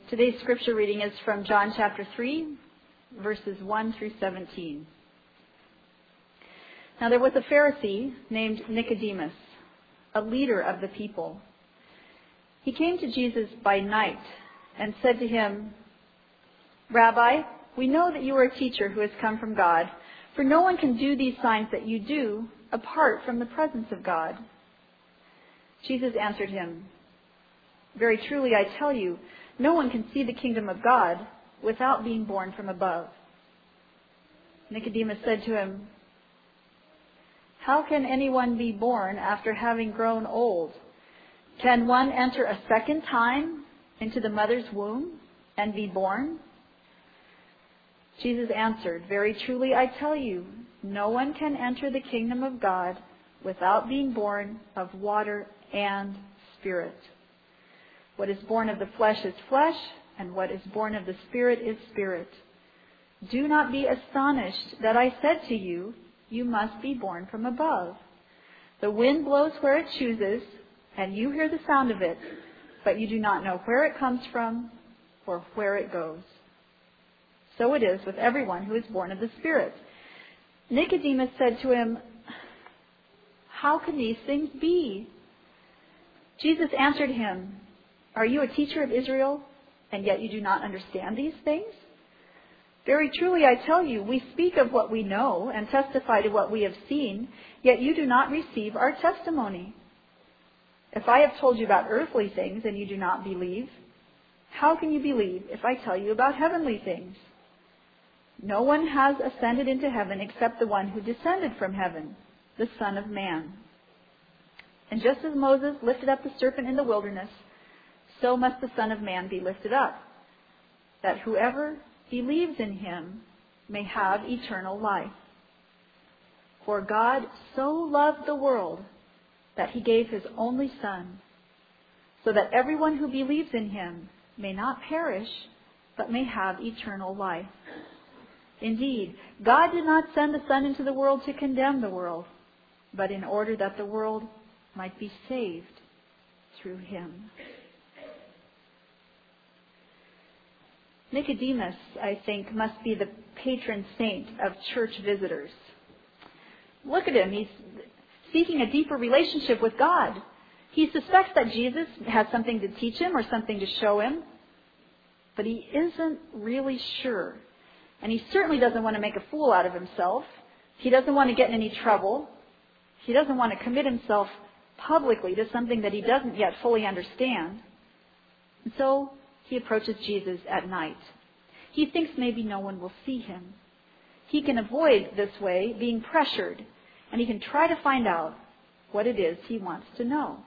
Today's scripture reading is from John chapter 3, verses 1 through 17. Now there was a Pharisee named Nicodemus, a leader of the people. He came to Jesus by night and said to him, "Rabbi, we know that you are a teacher who has come from God, for no one can do these signs that you do apart from the presence of God." Jesus answered him, "Very truly I tell you, no one can see the kingdom of God without being born from above." Nicodemus said to him, "How can anyone be born after having grown old? Can one enter a second time into the mother's womb and be born?" Jesus answered, "Very truly I tell you, no one can enter the kingdom of God without being born of water and Spirit. What is born of the flesh is flesh, and what is born of the Spirit is spirit. Do not be astonished that I said to you, you must be born from above. The wind blows where it chooses, and you hear the sound of it, but you do not know where it comes from or where it goes. So it is with everyone who is born of the Spirit." Nicodemus said to him, "How can these things be?" Jesus answered him, "Are you a teacher of Israel, and yet you do not understand these things? Very truly I tell you, we speak of what we know and testify to what we have seen, yet you do not receive our testimony. If I have told you about earthly things and you do not believe, how can you believe if I tell you about heavenly things? No one has ascended into heaven except the one who descended from heaven, the Son of Man. And just as Moses lifted up the serpent in the wilderness, so must the Son of Man be lifted up, that whoever believes in him may have eternal life. For God so loved the world that he gave his only Son, so that everyone who believes in him may not perish, but may have eternal life. Indeed, God did not send the Son into the world to condemn the world, but in order that the world might be saved through him." Nicodemus, I think, must be the patron saint of church visitors. Look at him. He's seeking a deeper relationship with God. He suspects that Jesus has something to teach him or something to show him, but he isn't really sure. And he certainly doesn't want to make a fool out of himself. He doesn't want to get in any trouble. He doesn't want to commit himself publicly to something that he doesn't yet fully understand. And so he approaches Jesus at night. He thinks maybe no one will see him. He can avoid this way being pressured, and he can try to find out what it is he wants to know.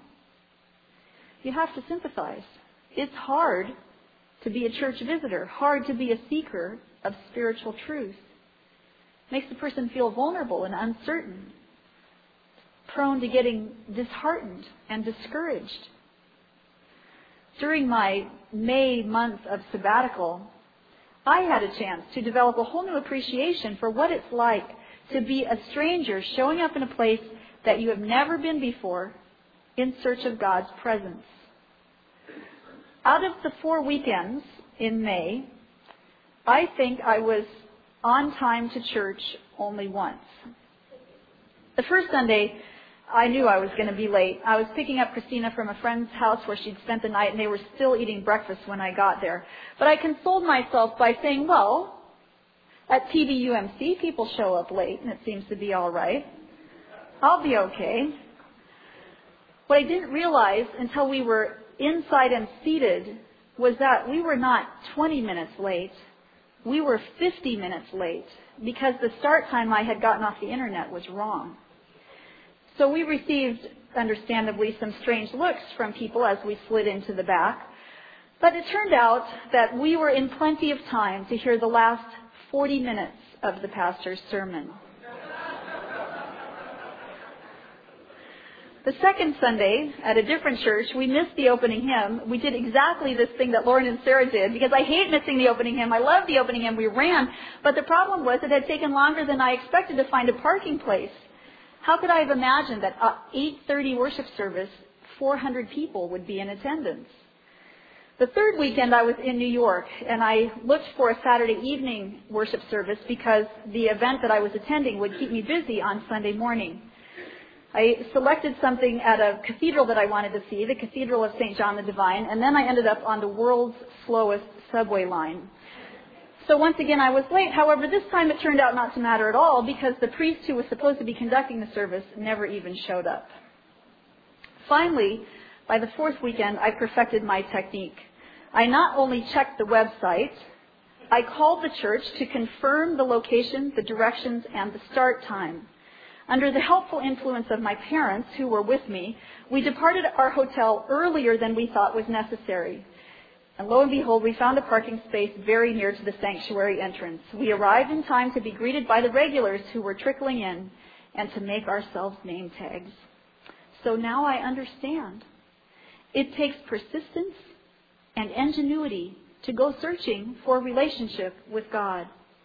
You have to sympathize. It's hard to be a church visitor, hard to be a seeker of spiritual truth. It makes the person feel vulnerable and uncertain, prone to getting disheartened and discouraged. During my May month of sabbatical, I had a chance to develop a whole new appreciation for what it's like to be a stranger showing up in a place that you have never been before in search of God's presence. Out of the 4 weekends in May, I think I was on time to church only once. The first Sunday, I knew I was going to be late. I was picking up Christina from a friend's house where she'd spent the night, and they were still eating breakfast when I got there. But I consoled myself by saying, well, at TBUMC, people show up late, and it seems to be all right. I'll be okay. What I didn't realize until we were inside and seated was that we were not 20 minutes late. We were 50 minutes late because the start time I had gotten off the internet was wrong. So we received, understandably, some strange looks from people as we slid into the back. But it turned out that we were in plenty of time to hear the last 40 minutes of the pastor's sermon. The second Sunday, at a different church, we missed the opening hymn. We did exactly this thing that Lauren and Sarah did, because I hate missing the opening hymn. I love the opening hymn. We ran. But the problem was it had taken longer than I expected to find a parking place. How could I have imagined that at 8:30 worship service, 400 people would be in attendance? The third weekend I was in New York, and I looked for a Saturday evening worship service because the event that I was attending would keep me busy on Sunday morning. I selected something at a cathedral that I wanted to see, the Cathedral of St. John the Divine, and then I ended up on the world's slowest subway line. So once again, I was late. However, this time it turned out not to matter at all because the priest who was supposed to be conducting the service never even showed up. Finally, by the fourth weekend, I perfected my technique. I not only checked the website, I called the church to confirm the location, the directions, and the start time. Under the helpful influence of my parents, who were with me, we departed our hotel earlier than we thought was necessary. And lo and behold, we found a parking space very near to the sanctuary entrance. We arrived in time to be greeted by the regulars who were trickling in and to make ourselves name tags. So now I understand. It takes persistence and ingenuity to go searching for a relationship with God.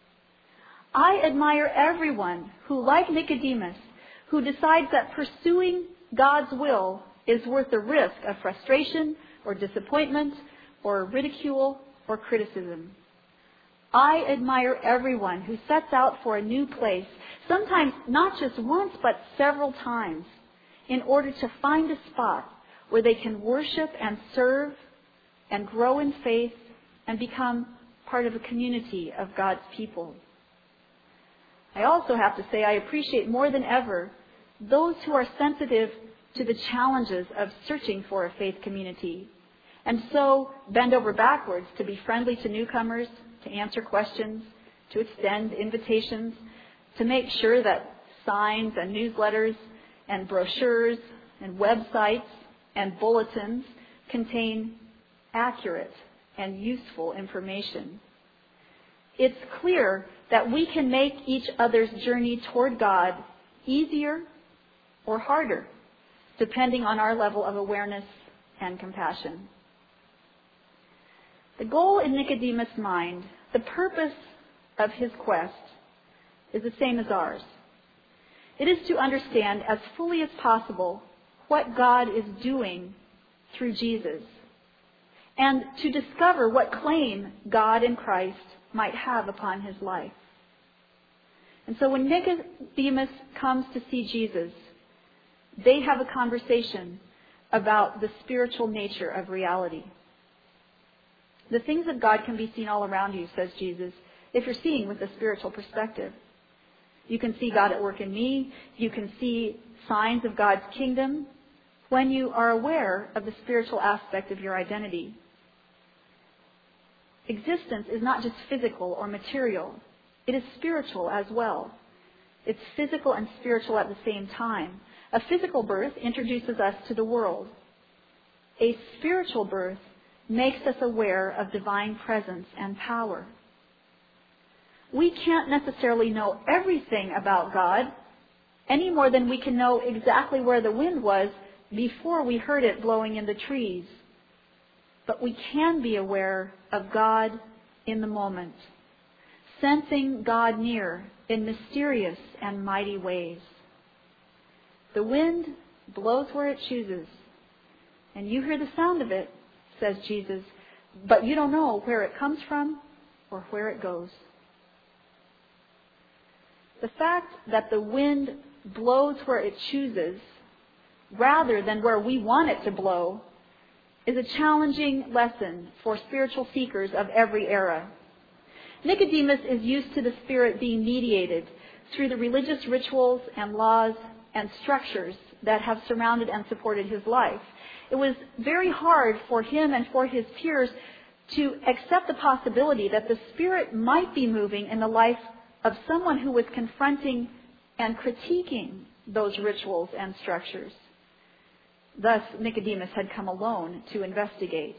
I admire everyone who, like Nicodemus, who decides that pursuing God's will is worth the risk of frustration or disappointment or ridicule or criticism. I admire everyone who sets out for a new place, sometimes not just once but several times, in order to find a spot where they can worship and serve and grow in faith and become part of a community of God's people. I also have to say I appreciate more than ever those who are sensitive to the challenges of searching for a faith community and so bend over backwards to be friendly to newcomers, to answer questions, to extend invitations, to make sure that signs and newsletters and brochures and websites and bulletins contain accurate and useful information. It's clear that we can make each other's journey toward God easier or harder, depending on our level of awareness and compassion. The goal in Nicodemus' mind, the purpose of his quest, is the same as ours. It is to understand as fully as possible what God is doing through Jesus, and to discover what claim God in Christ might have upon his life. And so when Nicodemus comes to see Jesus, they have a conversation about the spiritual nature of reality. The things of God can be seen all around you, says Jesus, if you're seeing with a spiritual perspective. You can see God at work in me. You can see signs of God's kingdom when you are aware of the spiritual aspect of your identity. Existence is not just physical or material. It is spiritual as well. It's physical and spiritual at the same time. A physical birth introduces us to the world. A spiritual birth makes us aware of divine presence and power. We can't necessarily know everything about God any more than we can know exactly where the wind was before we heard it blowing in the trees. But we can be aware of God in the moment, sensing God near in mysterious and mighty ways. The wind blows where it chooses, and you hear the sound of it, says Jesus, but you don't know where it comes from or where it goes. The fact that the wind blows where it chooses rather than where we want it to blow is a challenging lesson for spiritual seekers of every era. Nicodemus is used to the Spirit being mediated through the religious rituals and laws and structures that have surrounded and supported his life. It was very hard for him and for his peers to accept the possibility that the Spirit might be moving in the life of someone who was confronting and critiquing those rituals and structures. Thus, Nicodemus had come alone to investigate.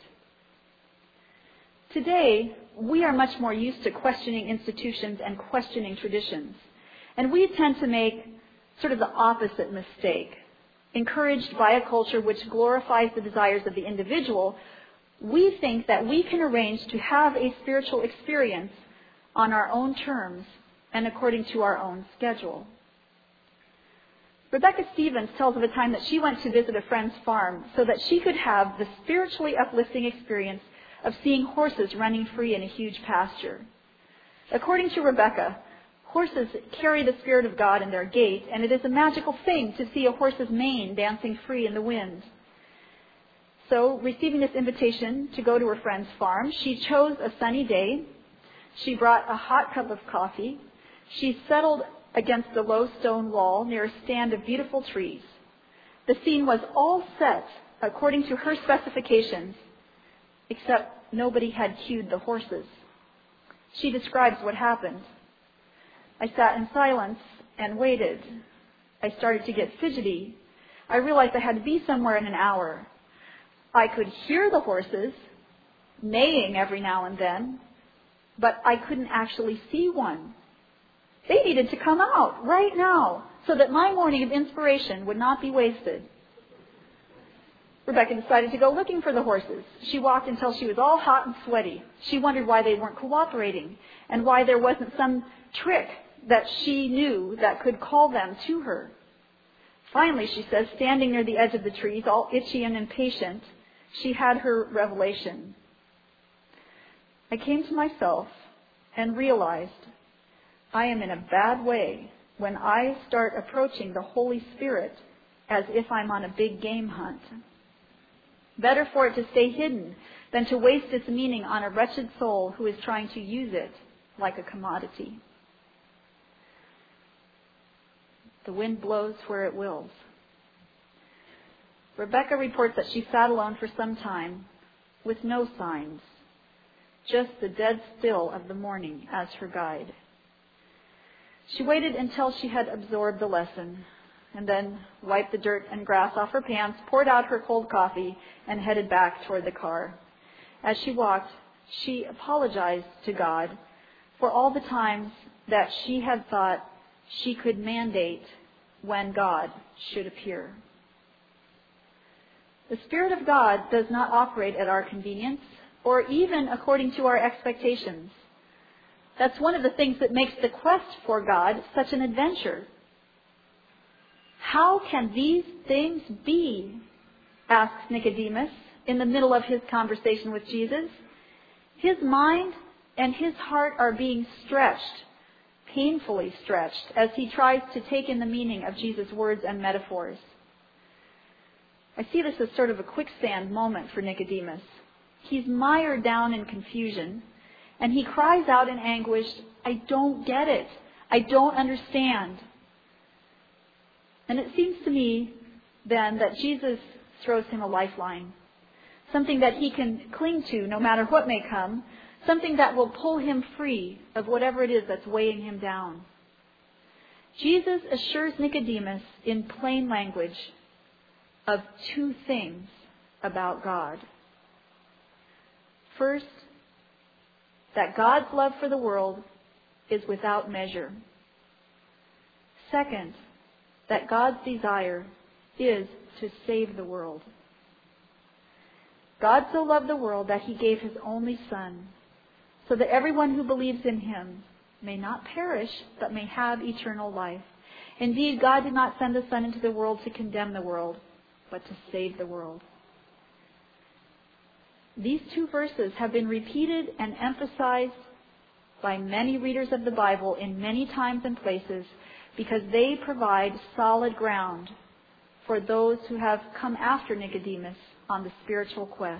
Today, we are much more used to questioning institutions and questioning traditions. And we tend to make sort of the opposite mistake. Encouraged by a culture which glorifies the desires of the individual, we think that we can arrange to have a spiritual experience on our own terms and according to our own schedule. Rebecca Stevens tells of a time that she went to visit a friend's farm so that she could have the spiritually uplifting experience of seeing horses running free in a huge pasture. According to Rebecca, horses carry the Spirit of God in their gait, and it is a magical thing to see a horse's mane dancing free in the wind. So, receiving this invitation to go to her friend's farm, she chose a sunny day. She brought a hot cup of coffee. She settled against the low stone wall near a stand of beautiful trees. The scene was all set according to her specifications, except nobody had cued the horses. She describes what happened. I sat in silence and waited. I started to get fidgety. I realized I had to be somewhere in an hour. I could hear the horses neighing every now and then, but I couldn't actually see one. They needed to come out right now so that my morning of inspiration would not be wasted. Rebecca decided to go looking for the horses. She walked until she was all hot and sweaty. She wondered why they weren't cooperating and why there wasn't some trick that she knew that could call them to her. Finally, she says, standing near the edge of the trees, all itchy and impatient, she had her revelation. I came to myself and realized I am in a bad way when I start approaching the Holy Spirit as if I'm on a big game hunt. Better for it to stay hidden than to waste its meaning on a wretched soul who is trying to use it like a commodity. The wind blows where it wills. Rebecca reports that she sat alone for some time with no signs, just the dead still of the morning as her guide. She waited until she had absorbed the lesson, and then wiped the dirt and grass off her pants, poured out her cold coffee, and headed back toward the car. As she walked, she apologized to God for all the times that she had thought she could mandate when God should appear. The Spirit of God does not operate at our convenience or even according to our expectations. That's one of the things that makes the quest for God such an adventure. How can these things be? Asks Nicodemus in the middle of his conversation with Jesus. His mind and his heart are being stretched, painfully stretched, as he tries to take in the meaning of Jesus' words and metaphors. I see this as sort of a quicksand moment for Nicodemus. He's mired down in confusion, and he cries out in anguish, I don't get it. I don't understand. And it seems to me, then, that Jesus throws him a lifeline, something that he can cling to no matter what may come, something that will pull him free of whatever it is that's weighing him down. Jesus assures Nicodemus in plain language of two things about God. First, that God's love for the world is without measure. Second, that God's desire is to save the world. God so loved the world that he gave his only Son, so that everyone who believes in him may not perish, but may have eternal life. Indeed, God did not send the Son into the world to condemn the world, but to save the world. These two verses have been repeated and emphasized by many readers of the Bible in many times and places because they provide solid ground for those who have come after Nicodemus on the spiritual quest.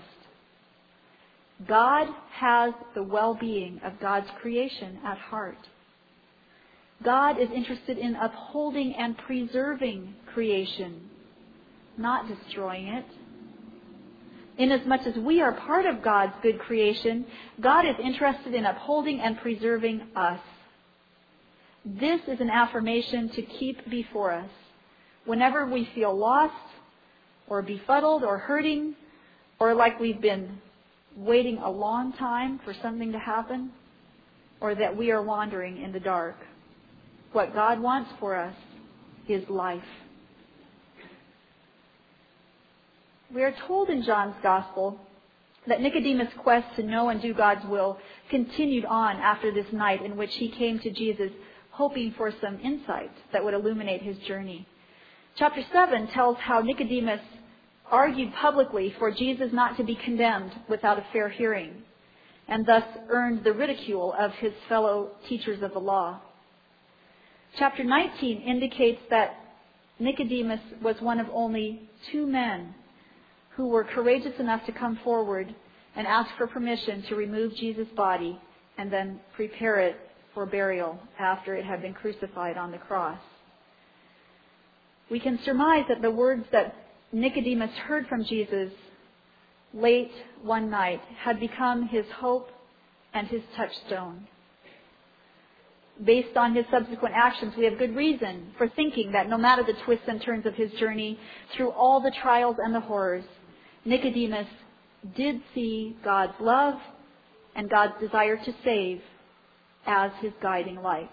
God has the well-being of God's creation at heart. God is interested in upholding and preserving creation, not destroying it. Inasmuch as we are part of God's good creation, God is interested in upholding and preserving us. This is an affirmation to keep before us. Whenever we feel lost or befuddled or hurting or like we've been waiting a long time for something to happen or that we are wandering in the dark, what God wants for us is life. We are told in John's Gospel that Nicodemus' quest to know and do God's will continued on after this night in which he came to Jesus hoping for some insight that would illuminate his journey. Chapter 7 tells how Nicodemus argued publicly for Jesus not to be condemned without a fair hearing, and thus earned the ridicule of his fellow teachers of the law. Chapter 19 indicates that Nicodemus was one of only 2 men who were courageous enough to come forward and ask for permission to remove Jesus' body and then prepare it for burial after it had been crucified on the cross. We can surmise that the words that Nicodemus heard from Jesus late one night had become his hope and his touchstone. Based on his subsequent actions, we have good reason for thinking that no matter the twists and turns of his journey, through all the trials and the horrors, Nicodemus did see God's love and God's desire to save as his guiding light.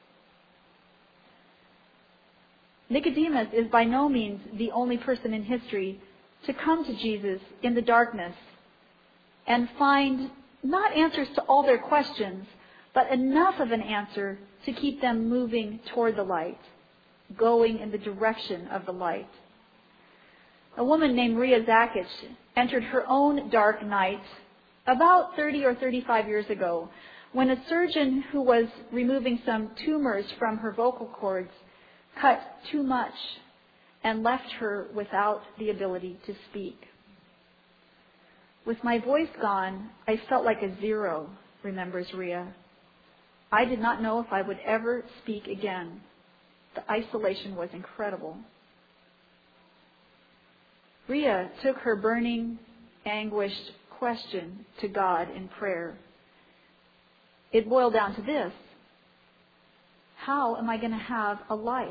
Nicodemus is by no means the only person in history to come to Jesus in the darkness and find not answers to all their questions, but enough of an answer to keep them moving toward the light, going in the direction of the light. A woman named Ria Zakic entered her own dark night about 30 or 35 years ago when a surgeon who was removing some tumors from her vocal cords cut too much and left her without the ability to speak. With my voice gone, I felt like a zero, remembers Ria. I did not know if I would ever speak again. The isolation was incredible. Ria took her burning, anguished question to God in prayer. It boiled down to this: how am I going to have a life?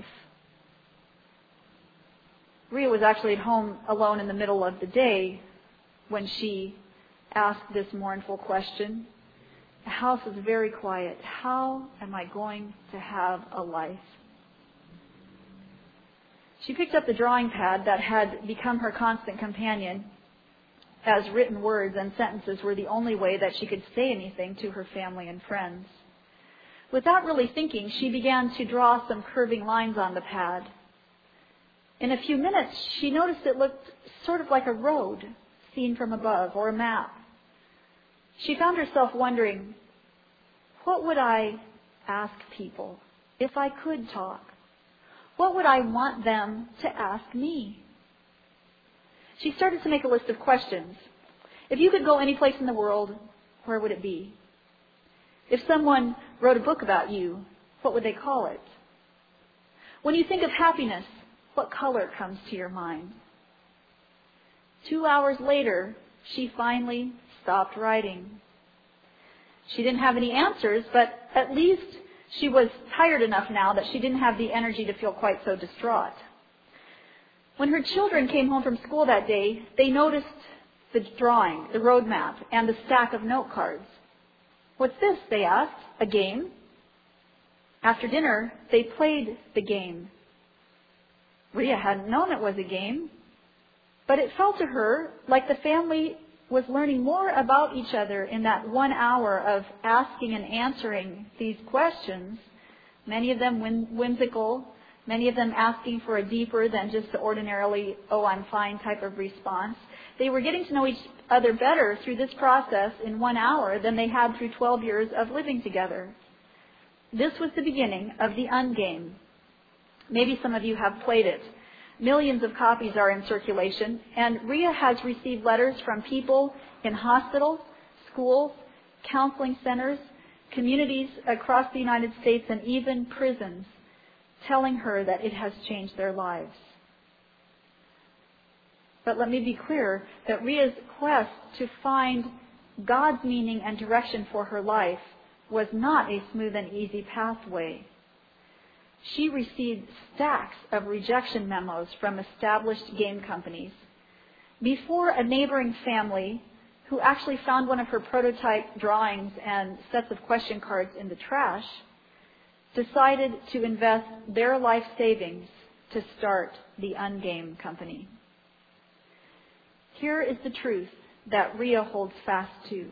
Ria was actually at home alone in the middle of the day when she asked this mournful question. The house was very quiet. How am I going to have a life? She picked up the drawing pad that had become her constant companion, as written words and sentences were the only way that she could say anything to her family and friends. Without really thinking, she began to draw some curving lines on the pad. In a few minutes, she noticed it looked sort of like a road seen from above, or a map. She found herself wondering, what would I ask people if I could talk? What would I want them to ask me? She started to make a list of questions. If you could go any place in the world, where would it be? If someone wrote a book about you, what would they call it? When you think of happiness, what color comes to your mind? 2 hours later, she finally stopped writing. She didn't have any answers, but at least she was tired enough now that she didn't have the energy to feel quite so distraught. When her children came home from school that day, they noticed the drawing, the road map, and the stack of note cards. What's this? They asked. A game? After dinner, they played the game. Ria hadn't known it was a game, but it felt to her like the family was learning more about each other in that 1 hour of asking and answering these questions, many of them whimsical, many of them asking for a deeper than just the ordinarily, oh, I'm fine type of response. They were getting to know each other better through this process in 1 hour than they had through 12 years of living together. This was the beginning of the Ungame. Maybe some of you have played it. Millions of copies are in circulation, and Ria has received letters from people in hospitals, schools, counseling centers, communities across the United States, and even prisons, telling her that it has changed their lives. But let me be clear that Ria's quest to find God's meaning and direction for her life was not a smooth and easy pathway. She received stacks of rejection memos from established game companies before a neighboring family, who actually found one of her prototype drawings and sets of question cards in the trash, decided to invest their life savings to start the Ungame company. Here is the truth that Ria holds fast to.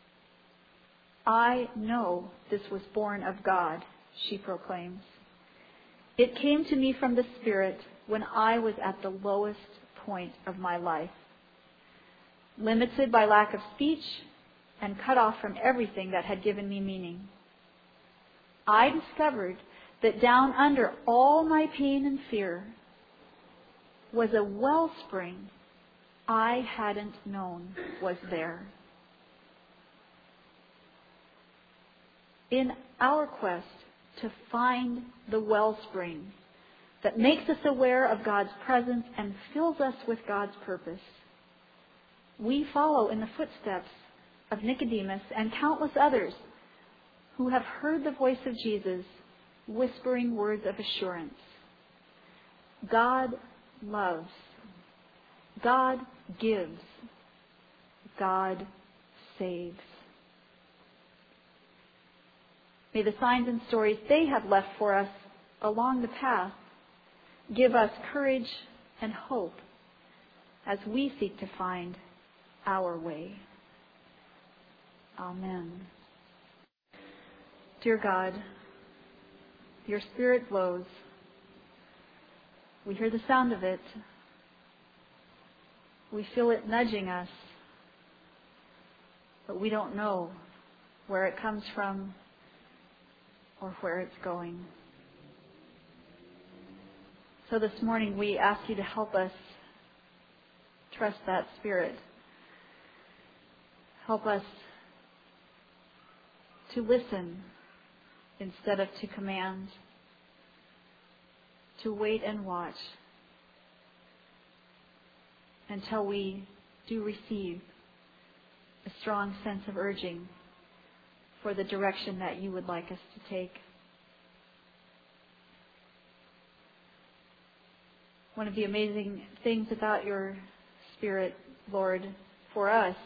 I know this was born of God, she proclaims. It came to me from the Spirit when I was at the lowest point of my life, limited by lack of speech and cut off from everything that had given me meaning. I discovered that down under all my pain and fear was a wellspring I hadn't known was there. In our quest to find the wellspring that makes us aware of God's presence and fills us with God's purpose, we follow in the footsteps of Nicodemus and countless others who have heard the voice of Jesus whispering words of assurance. God loves. God gives. God saves. May the signs and stories they have left for us along the path give us courage and hope as we seek to find our way. Amen. Dear God, your Spirit blows. We hear the sound of it. We feel it nudging us, but we don't know where it comes from or where it's going. So this morning we ask you to help us trust that Spirit. Help us to listen instead of to command, to wait and watch until we do receive a strong sense of urging for the direction that you would like us to take. One of the amazing things about your Spirit, Lord, for us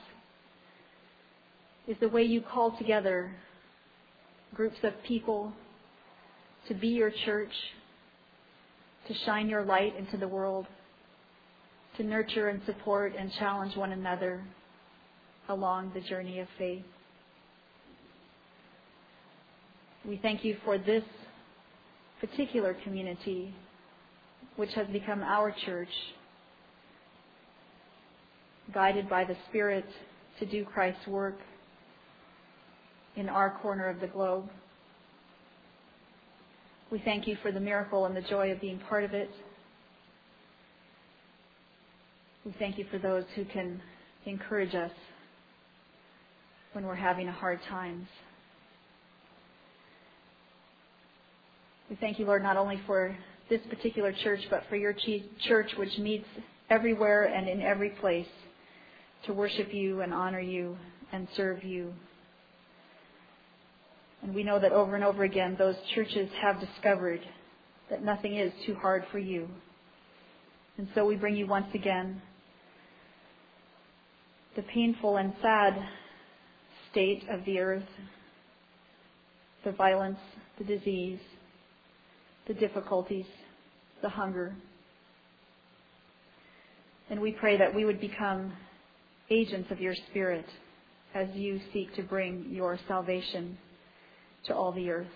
is the way you call together groups of people to be your church, to shine your light into the world, to nurture and support and challenge one another along the journey of faith. We thank you for this particular community, which has become our church, guided by the Spirit to do Christ's work in our corner of the globe. We thank you for the miracle and the joy of being part of it. We thank you for those who can encourage us when we're having hard times. We thank you, Lord, not only for this particular church, but for your church which meets everywhere and in every place to worship you and honor you and serve you. And we know that over and over again, those churches have discovered that nothing is too hard for you. And so we bring you once again the painful and sad state of the earth, the violence, the disease, the difficulties, the hunger. And we pray that we would become agents of your Spirit as you seek to bring your salvation to all the earth.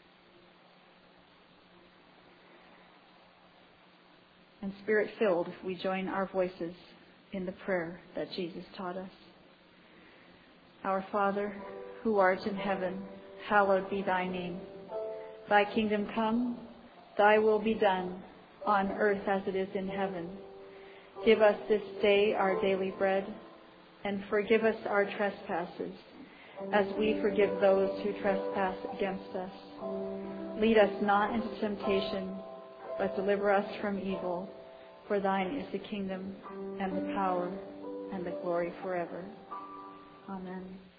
And Spirit-filled, we join our voices in the prayer that Jesus taught us. Our Father, who art in heaven, hallowed be thy name. Thy kingdom come, thy will be done, on earth as it is in heaven. Give us this day our daily bread, and forgive us our trespasses, as we forgive those who trespass against us. Lead us not into temptation, but deliver us from evil. For thine is the kingdom, and the power, and the glory forever. Amen.